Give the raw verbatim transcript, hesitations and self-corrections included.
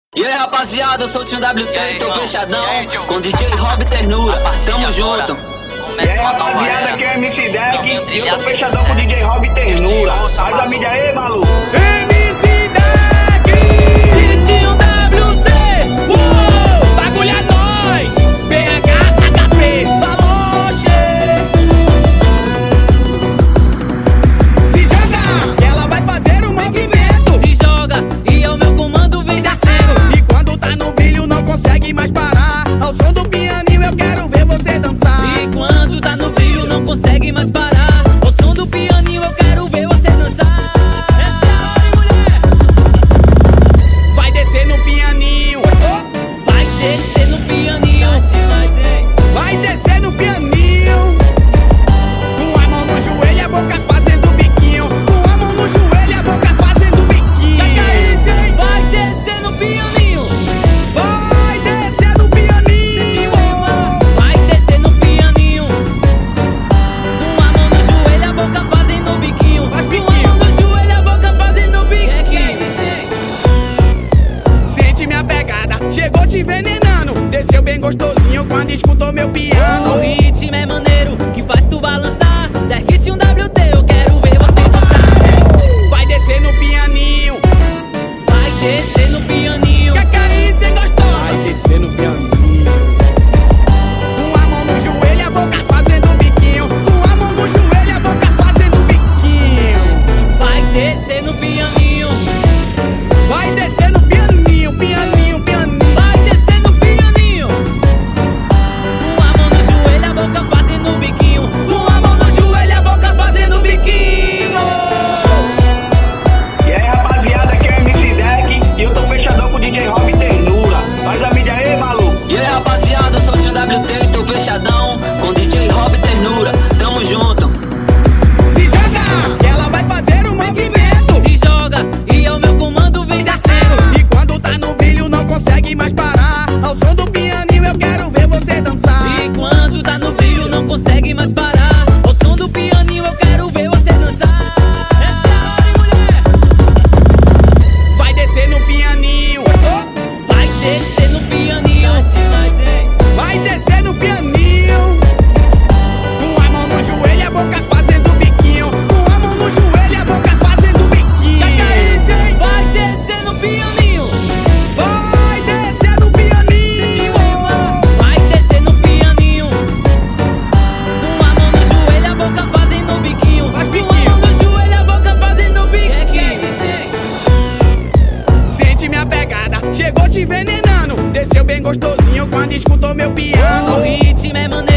E aí rapaziada, eu sou o Tio W T e tô fechadão com D J Rob Ternura, tamo junto. E aí rapaziada, aqui é M C Deck e eu tô fechadão com o D J Rob Ternura. Faz a mídia aí, maluco. M C Deck e Tio W T, uou, bagulho é nóis. B H H P, Baloche. Se joga, que ela vai fazer um movimento. Se joga e é o meu comando vem descendo. E quando tá no brilho não consegue mais parar. Ao som do pianinho eu quero ver você dançar. E quando tá no brilho não consegue mais parar. Ao som do pianinho eu quero ver você dançar. Essa é a hora, hein, mulher? Vai descer no pianinho, Vai descer no pianinho. vai descer no pianinho. Com a mão no joelho e a boca fazendo biquinho. Com a mão no joelho e a boca fazendo biquinho. Que que é isso, hein? Vai descer no pianinho. Vai descer no pianinho. Vai descer no pianinho. Com a mão no joelho e a boca fazendo biquinho. Faz Com a biquinho. mão no joelho e a boca fazendo biquinho. Sente minha pegada, chegou te envenenando. Desceu bem gostosinho quando escutou meu piano. O ritmo é maneiro que faz tu balançar. Deck um W T, eu quero ver você dançar. Vai descer no pianinho. Vai descer no pianinho. Que que é isso, hein, gostoso? Vai descer no pianinho. Com a mão no joelho e a boca fazendo biquinho. Com a mão no joelho e a boca fazendo biquinho. Vai descer no pianinho. Vai descer no pianinho, pianinho, pianinho. Vai descer no pianinho. Com a mão no joelho, a boca fazendo biquinho. Com a mão no joelho e a boca fazendo biquinho. E aí rapaziada, aqui é M C Deck e eu tô fechadão com o D J Rob Ternura. Faz a mídia aí, maluco. E aí rapaziada, eu sou o Tio W T e tô fechadão com D J Rob Ternura, tamo junto. Se joga, que ela vai fazer um movimento. Se joga e é o meu comando vem descendo. E quando tá no brilho não consegue mais parar. Ao som do pianinho eu quero ver você dançar. E quando tá no brilho não consegue mais parar. Ao som do pianinho eu quero ver você dançar. Essa é a hora, hein, mulher? Vai descer no pianinho. Vai descer no pianinho. Vai descer no pianinho. Com a mão no joelho e a boca fazendo biquinho. Com a mão no joelho e a boca fazendo biquinho. Que que é isso, hein? Vai descer no pianinho. Vai descer no pianinho. Vai descer no pianinho. Com a mão no joelho, a boca fazendo biquinho. Faz Com biquinho. a mão no joelho, a boca fazendo biquinho. Sente minha pegada, chegou te envenenando. Desceu bem gostosinho quando escutou meu piano. O ritmo é maneiro